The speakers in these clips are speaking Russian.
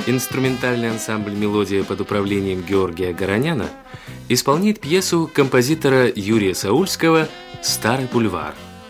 инструментальный ансамбль «Мелодия» под управлением Георгия Гороняна исполняет пьесу композитора Юрия Саульского «Старый бульвар».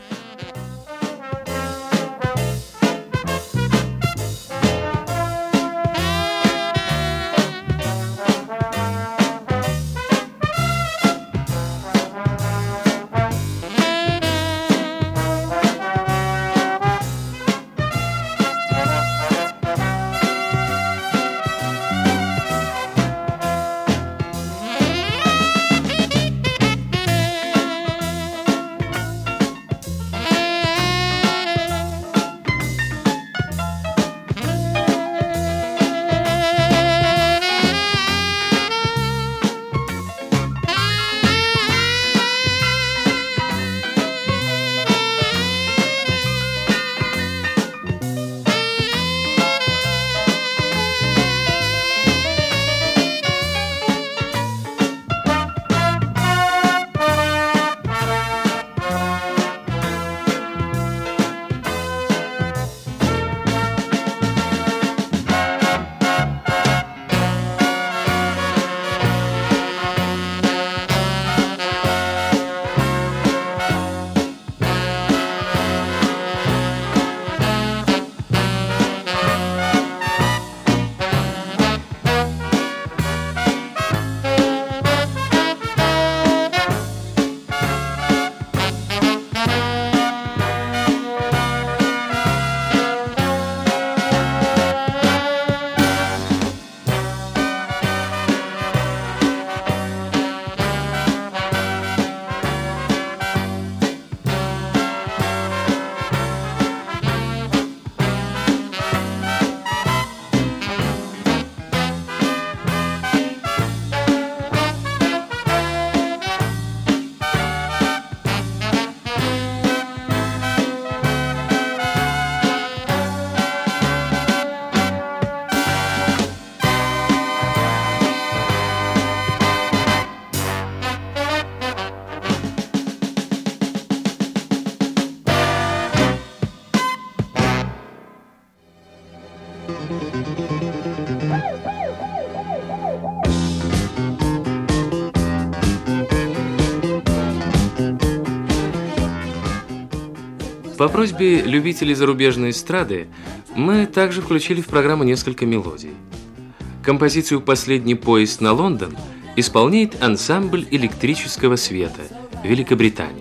По просьбе любителей зарубежной эстрады мы также включили в программу несколько мелодий. Композицию «Последний поезд на Лондон» исполняет ансамбль электрического света Великобритания.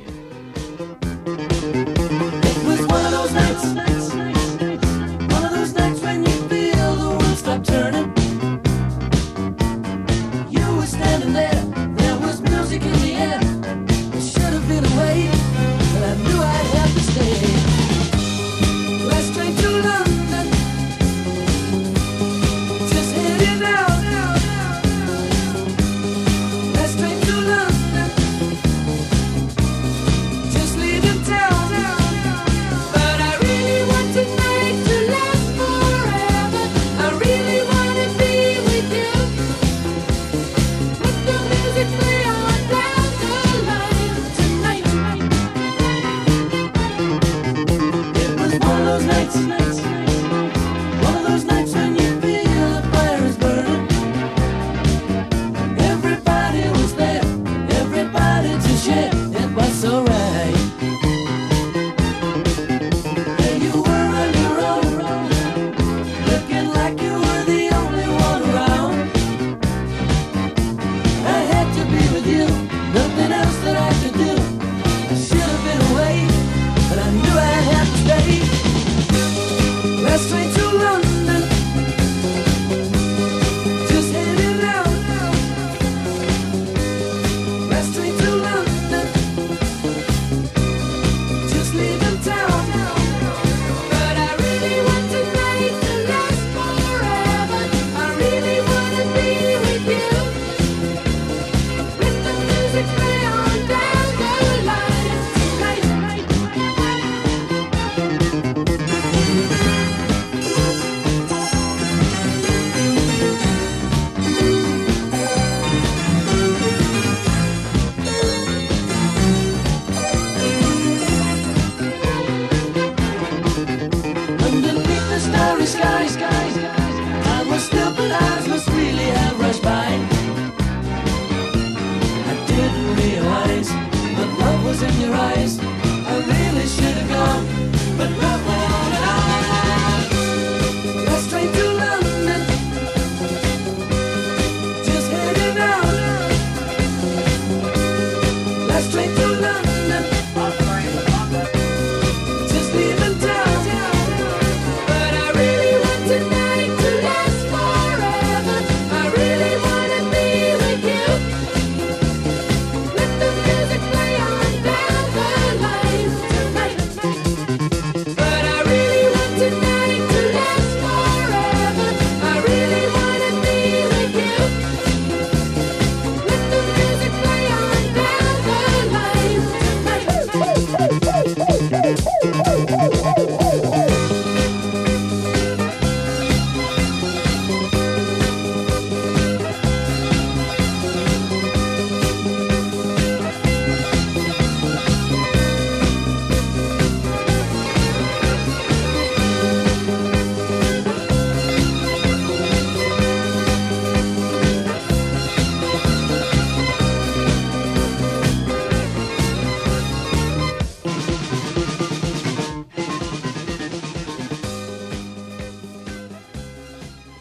starry skies, I was still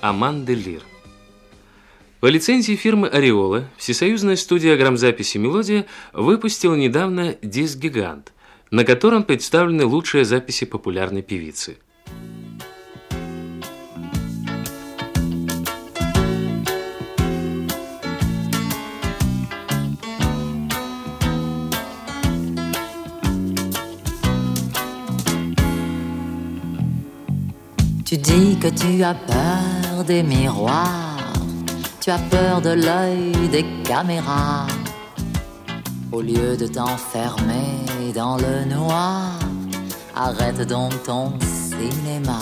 Аманды Лир. По лицензии фирмы «Ореола» всесоюзная студия грамзаписи «Мелодия» выпустила недавно диск-гигант, на котором представлены лучшие записи популярной певицы. Tu dis que tu as peur des miroirs, tu as peur de l'œil des caméras. Au lieu de t'enfermer dans le noir, arrête donc ton cinéma.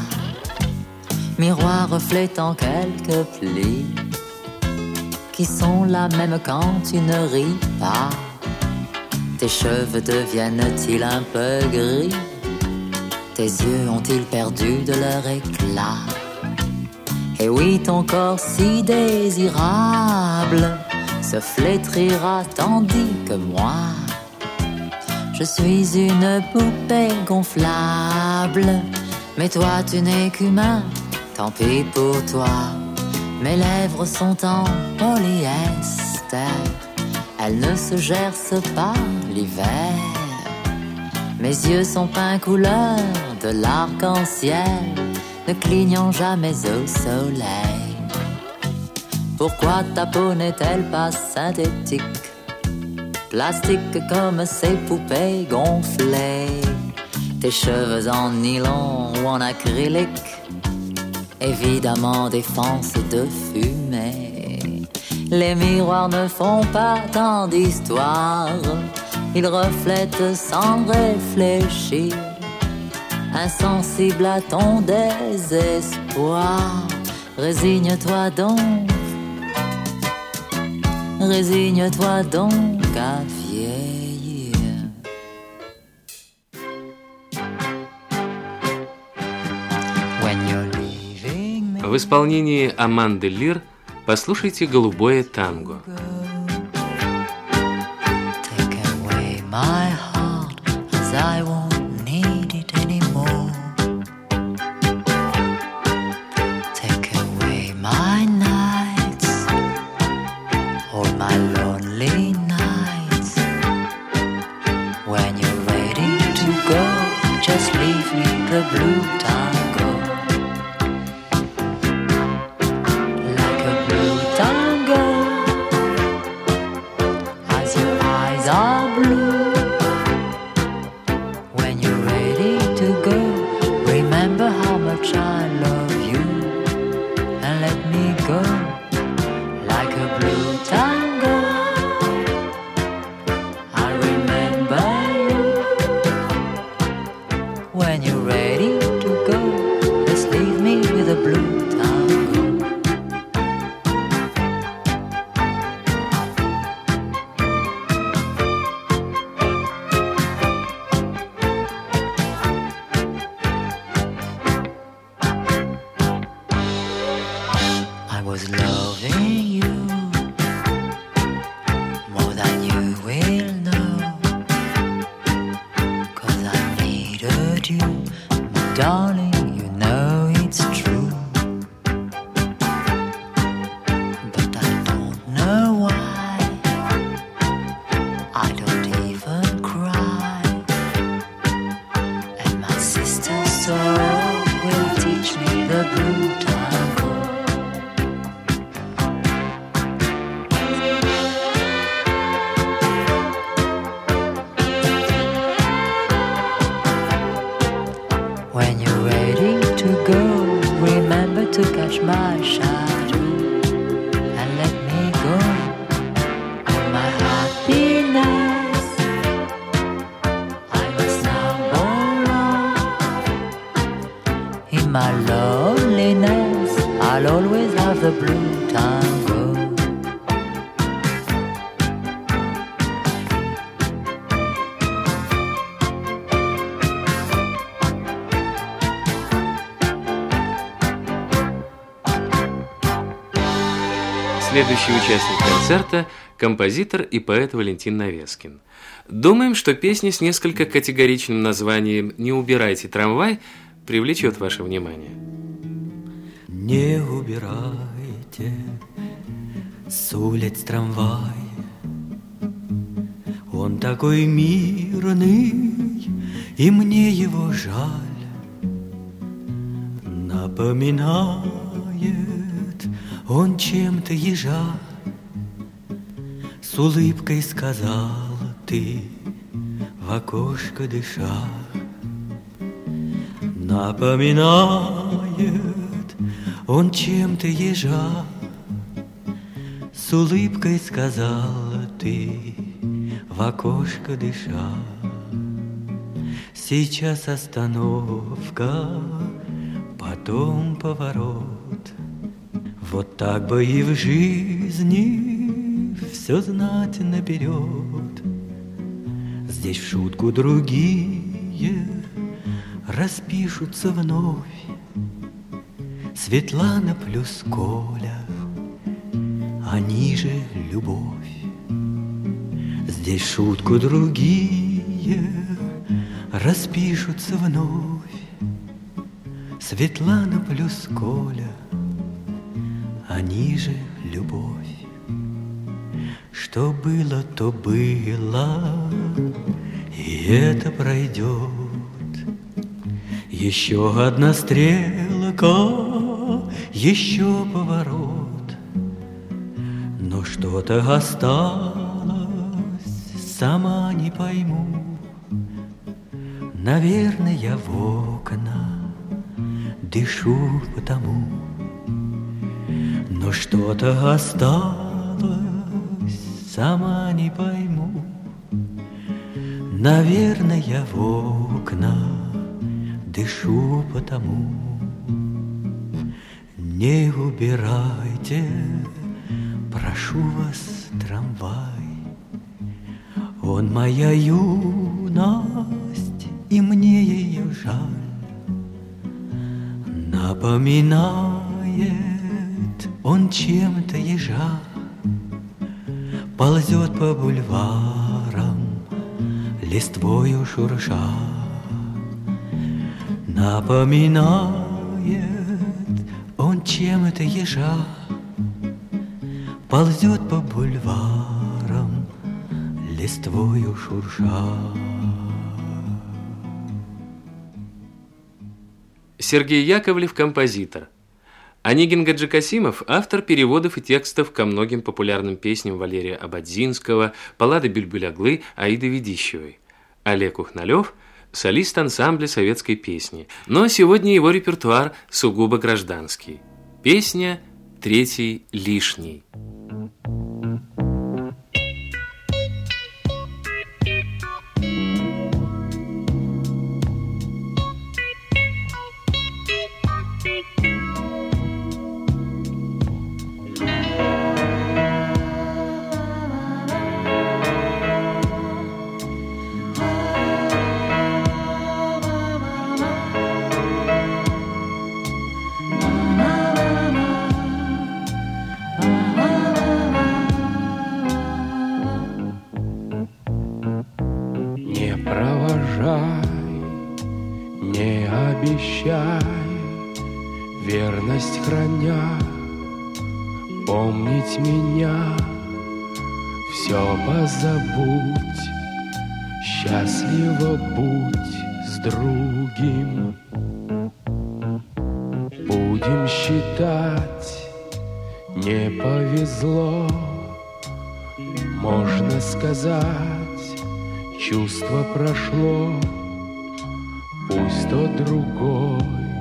Miroir reflétant quelques plis qui sont là même quand tu ne ris pas. Tes cheveux deviennent-ils un peu gris? Tes yeux ont-ils perdu de leur éclat? Et oui, ton corps si désirable se flétrira tandis que moi, je suis une poupée gonflable. Mais toi, tu n'es qu'humain, tant pis pour toi. Mes lèvres sont en polyester, elles ne se gercent pas l'hiver. Mes yeux sont peints couleur de l'arc-en-ciel, ne clignant jamais au soleil. Pourquoi ta peau n'est-elle pas synthétique, plastique comme ces poupées gonflées? Tes cheveux en nylon ou en acrylique, évidemment défense de fumée. Les miroirs ne font pas tant d'histoire, ils reflètent sans réfléchir, insensible à ton désespoir. Résigne-toi donc, résigne-toi donc à vieillir. When you're leaving me. В исполнении Аманды Лир послушайте «Голубое танго». My heart, as I won't need it anymore. Take away my nights, all my lonely nights. When you're ready to go, just leave me the blue tango. Like a blue tango, as your eyes are blue. I love you and let me go like a blue tango. I remember you. When you're ready to go, just leave me with a blue tango. I was loving you more than you will know, 'cause I needed you, my darling, you know it's true. But I don't know why I don't even cry, and my sister's sorrow will teach me the blue tango. When you're ready to go, remember to catch my shadow and let me go on my happiness. I must now go on. In my loneliness, I'll always have the blue tango. Следующий участник концерта – композитор и поэт Валентин Навескин. Думаем, что песня с несколько категоричным названием «Не убирайте трамвай» привлечет ваше внимание. Не убирайте с улиц трамвай, он такой мирный, и мне его жаль. Напоминает он чем-то ежа. С улыбкой сказал ты, в окошко дыша. Напоминает он чем-то ежа. С улыбкой сказал ты, в окошко дыша. Сейчас остановка, потом поворот. Вот так бы и в жизни все знать наперед. Здесь в шутку другие распишутся вновь. Светлана плюс Коля, они же любовь. Здесь в шутку другие распишутся вновь. Светлана плюс Коля, они же любовь. Что было, то было, и это пройдет. Еще одна стрелка, еще поворот. Но что-то осталось, сама не пойму. Наверное, я в окна дышу потому. Но что-то осталось, сама не пойму. Наверное, я в окна дышу потому. Не убирайте, прошу вас, трамвай. Он моя юность, и мне ее жаль. Напоминает он чем-то ежа. Ползет по бульварам, листвою шурша. Напоминает он чем-то ежа. Ползет по бульварам, листвою шурша. Сергей Яковлев – композитор. Онегин Гаджикасимов – автор переводов и текстов ко многим популярным песням Валерия Ободзинского, Паллады Бюльбюль-Оглы, Аиды Ведищевой. Олег Ухналев – солист ансамбля советской песни, но сегодня его репертуар сугубо гражданский. Песня «Третий лишний». Не обещай, верность храня, помнить меня, все позабудь, счастливо будь с другим. Будем считать, не повезло, можно сказать, чувство прошло. Пусть тот другой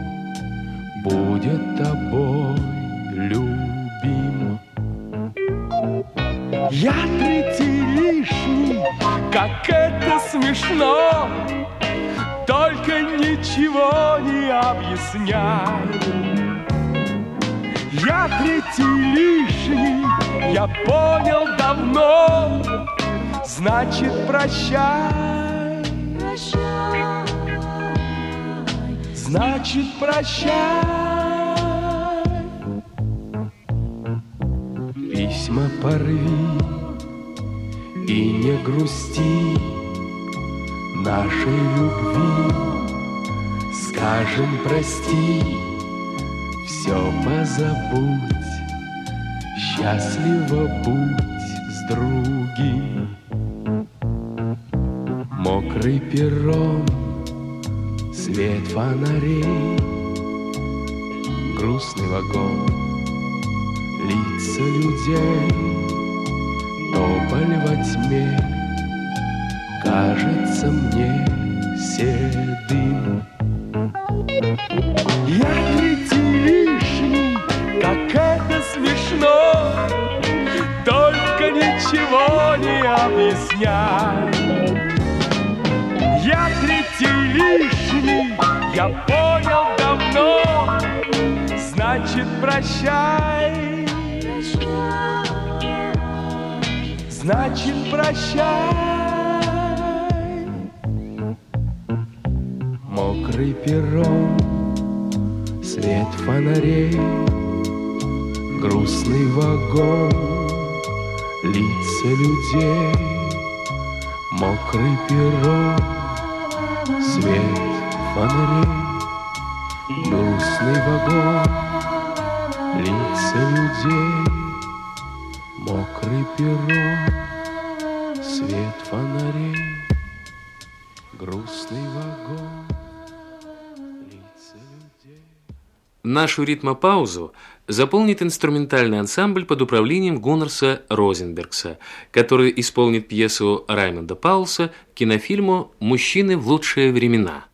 будет тобой любим. Я третий лишний, как это смешно, только ничего не объясняй. Я третий лишний, я понял давно, значит прощай. Значит, прощай. Письма порви и не грусти нашей любви. Скажем прости все позабудь, счастливо будь с другим. Мокрый перрон, свет фонарей, грустный вагон, лица людей, тополь во тьме кажется мне седым. Я третий лишний, как это смешно, только ничего не объясняй. Я третий лишний, я понял давно, значит прощай, значит прощай. Мокрый перрон, свет фонарей, грустный вагон, лица людей. Мокрый перрон, свет фонарей, грустный вагон, лица людей. Мокрый перрон, свет фонарей, грустный вагон, лица людей. Нашу ритмопаузу заполнит инструментальный ансамбль под управлением Гуннарса Розенбергса, который исполнит пьесу Раймонда Паулса к кинофильму «Мужчины в лучшие времена».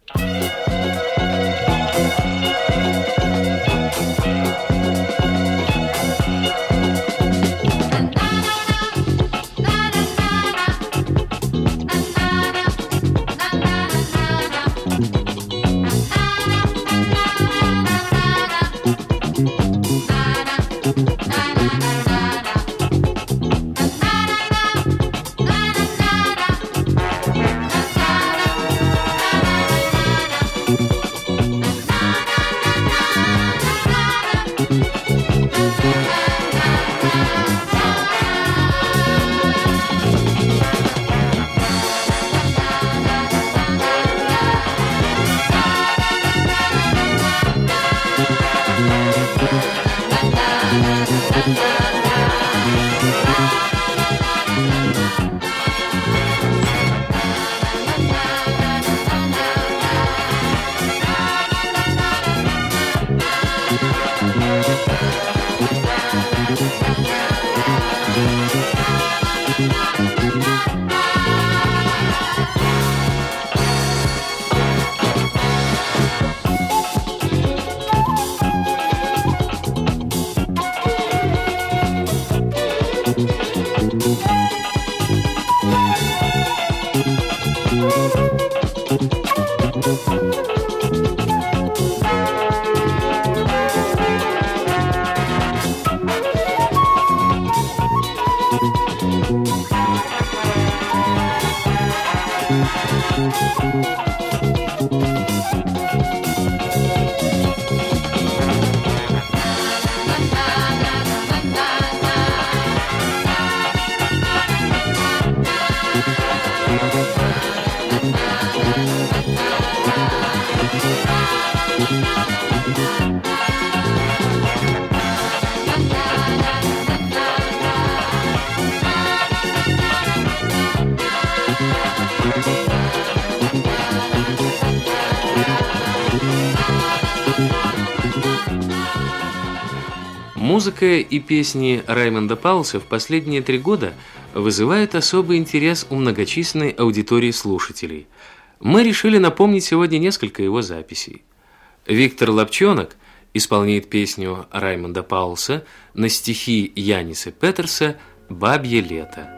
Музыка и песни Раймонда Паулса в последние 3 года вызывают особый интерес у многочисленной аудитории слушателей. Мы решили напомнить сегодня несколько его записей. Виктор Лапчонок исполняет песню Раймонда Паулса на стихи Яниса Петерса «Бабье лето».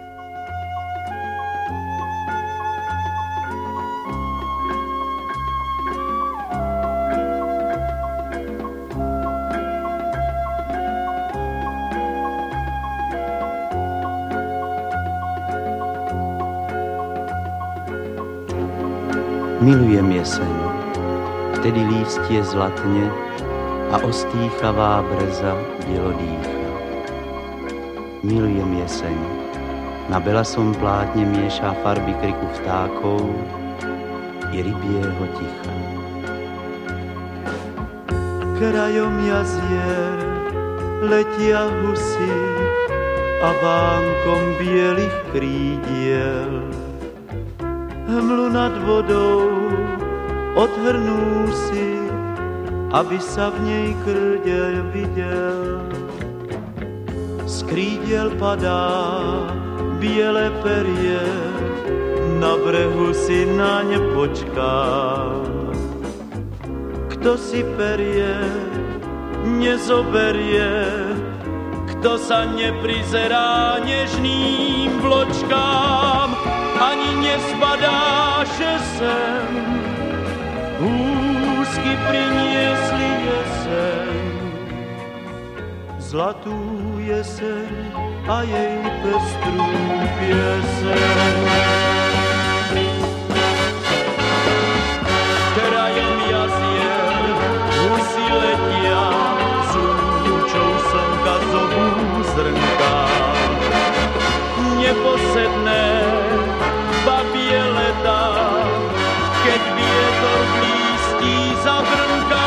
Milujem jeseň, vtedy lístě zlatně a ostýchavá breza dělodýcha. Milujem jeseň, na belasom plátně měšá farby kriku vtákov i rybieho ticha. Krajom jazier letia husy a vánkom bielých krídiel. Hmlu nad vodou odhrnú si, aby sa v nej krdeľ videl. Z krídiel padá biele perie, na brehu si naň počkám. Kto si perie, nezoberie, kto sa neprizerá nežným vločkám, ani nespadá, že sem úzky priniesli jeseň, zlatú jeseň a jej pestrú pieseň. Krajom jazier husy letia, s lúčou slnka zobú zrnka. Neposedné babie leta, keď vietor blístí zabrnká.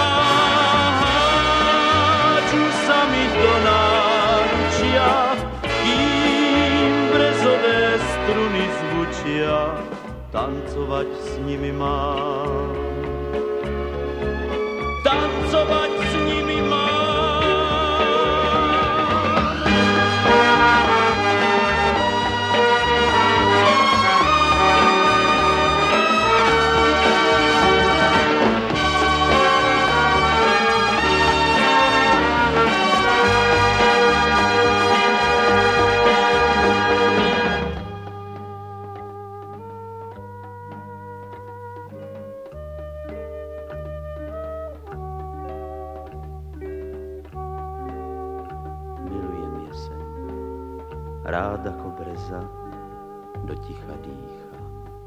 Háču sa mi do náručia, kým brezové struny zvučia, tancovať s nimi mám. Tancovať s nimi mám. Rád ako breza do ticha dýcha.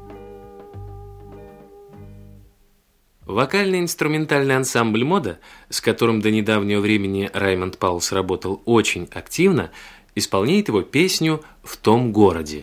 Вокально-инструментальный ансамбль «Мода», с которым до недавнего времени Раймонд Паулс работал очень активно, исполняет его песню «В том городе».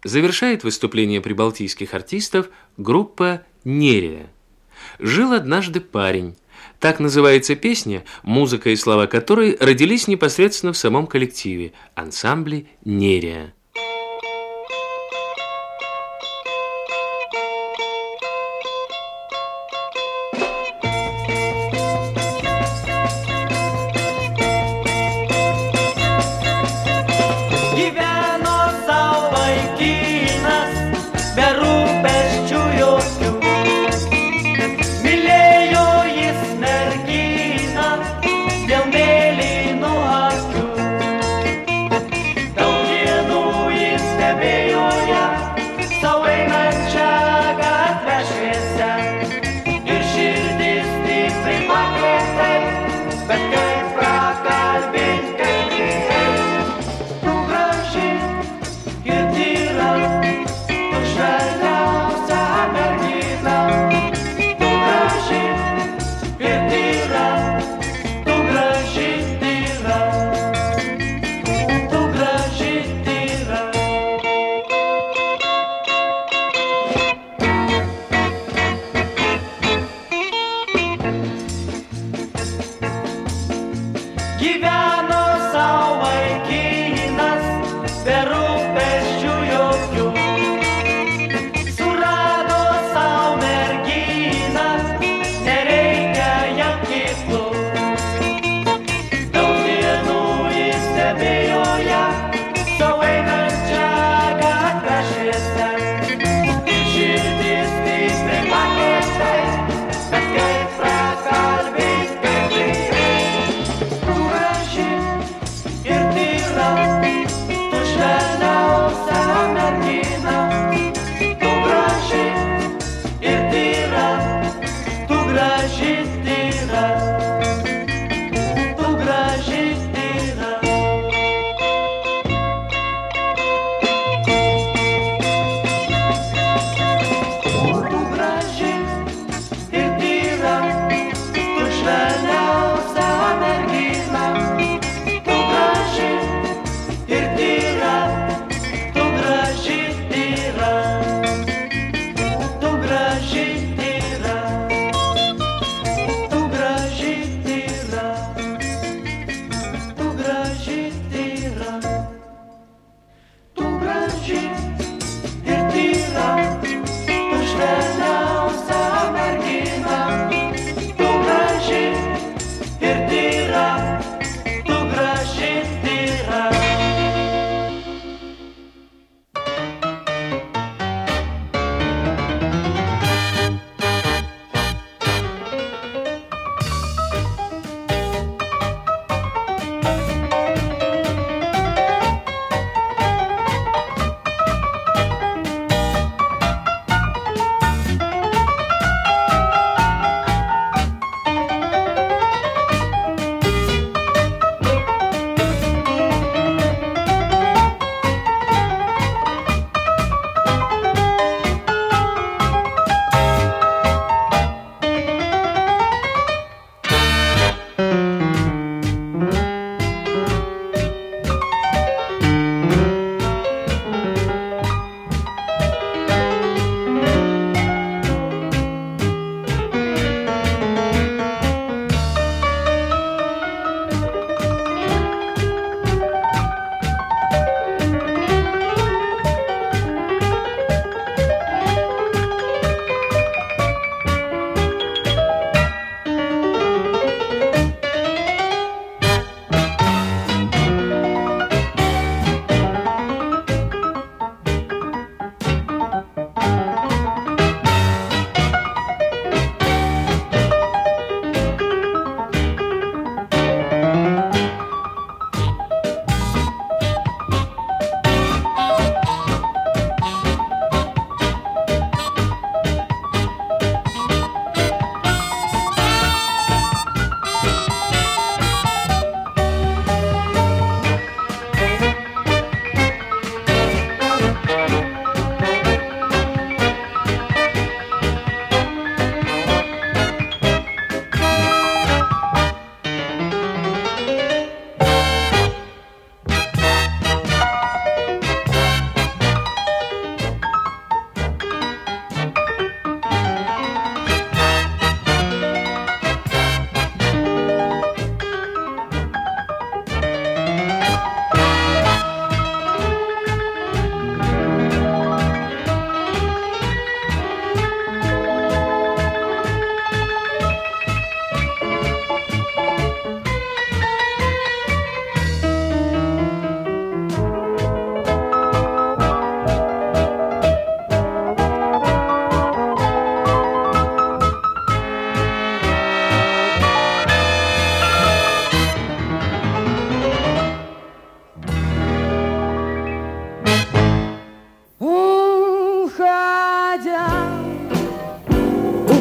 Завершает выступление прибалтийских артистов группа «Нерия». «Жил однажды парень». Так называется песня, музыка и слова которой родились непосредственно в самом коллективе, ансамбле «Нерия». Dėl mėlynų akių, daug dienų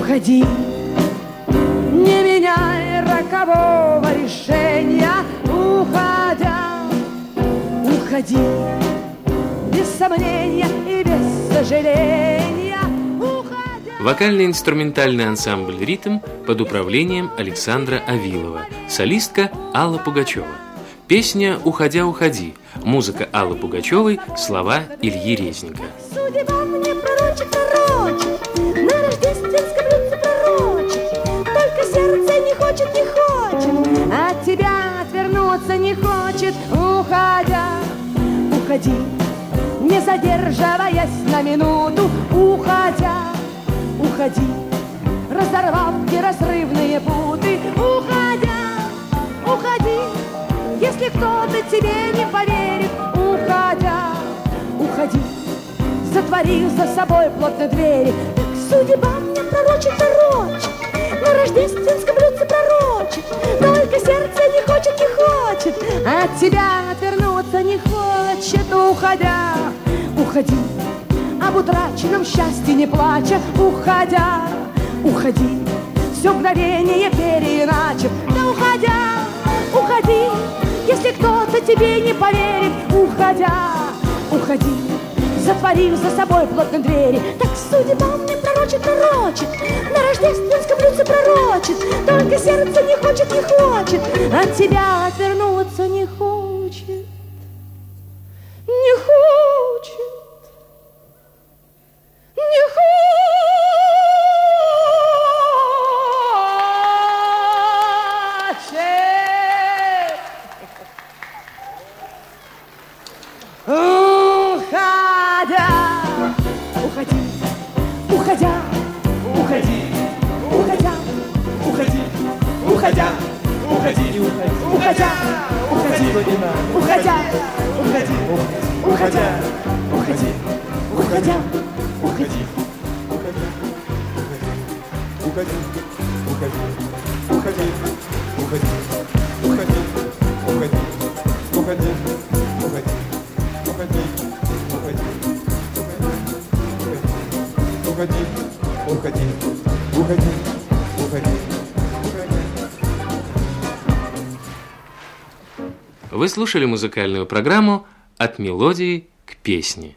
уходи, не меняй рокового решения, уходя, уходи, без сомнения и без сожаления, уходя. Вокально-инструментальный ансамбль «Ритм» под управлением Александра Авилова, солистка Алла Пугачева. Песня «Уходя, уходи», музыка Аллы Пугачевой, слова Ильи Резника. Судьба мне пророчит, на рождественском блюдце пророчит, только сердце не хочет, от тебя отвернуться не хочет, уходя, уходи, не задерживаясь на минуту, уходя, уходи, разорвав неразрывные путы, уходя, уходи, если кто-то тебе не поверит, уходя, уходи, затворив за собой плотно двери. Так судьба мне пророчит, на рождественском блюдце пророчит, только сердце не хочет, от тебя отвернуться не хочет, уходя, уходи, об утраченном счастье не плача, уходя, уходи, все мгновение переиначив, да уходя, уходи, если кто-то тебе не поверит, уходя, уходи, затворив за собой плотно двери. Так судьба мне пророчит, на рождественском блюдце пророчит, только сердце не хочет, от тебя отвернуться не хочет, не хочет, не Уходя, уходи, уходя, уходи, уходя, уходи, уходя, уходи, уходя, уходи, уходя, уходи, уходя, уходи, уходи, уходи, уходи, уходи, уходи, уходи, уходи, уходи, уходи, уходи, уходи, уходи, уходи. Вы слушали музыкальную программу «От мелодии к песне».